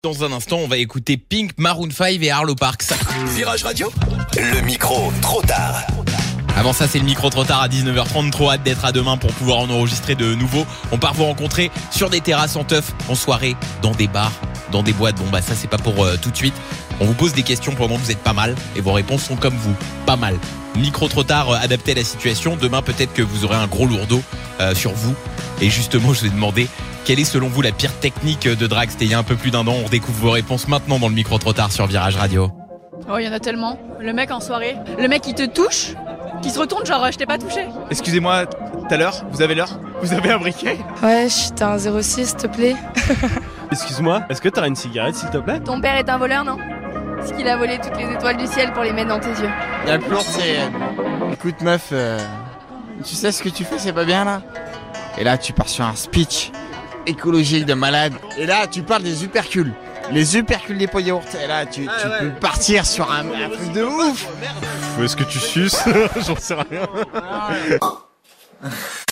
Dans un instant, on va écouter Pink, Maroon 5 et Arlo Parks. Virage Radio, le micro trop tard. Avant ça, c'est le micro trop tard à 19h30. Trop hâte d'être à demain pour pouvoir en enregistrer de nouveau. On part vous rencontrer sur des terrasses en teuf, en soirée, dans des bars, dans des boîtes. Bon bah ça c'est pas pour tout de suite. On vous pose des questions pendant que vous êtes pas mal et vos réponses sont comme vous, pas mal. Micro trop tard adapté à la situation. Demain peut-être que vous aurez un gros lourdeau sur vous. Et justement, je vous ai demandé quelle est selon vous la pire technique de drague. C'était il y a un peu plus d'un an. On redécouvre vos réponses maintenant dans le micro trop tard sur Virage Radio. Oh, il y en a tellement. Le mec en soirée, le mec qui te touche, qui se retourne genre je t'ai pas touché. Excusez-moi, tout à l'heure, vous avez l'heure ? Vous avez un briquet ? Ouais, t'as un 06 s'il te plaît. Excuse-moi, est-ce que t'as une cigarette s'il te plaît ? Ton père est un voleur, non ? Parce qu'il a volé toutes les étoiles du ciel pour les mettre dans tes yeux. Il y a le plus lourd, c'est... Écoute meuf, tu sais ce que tu fais, c'est pas bien là ? Et là tu pars sur un speech écologique de malade. Et là tu parles des hupercules. Les hupercules des pots yaourt. Et là tu peux partir sur un truc de ouf. Est-ce que tu suces ? J'en sais rien.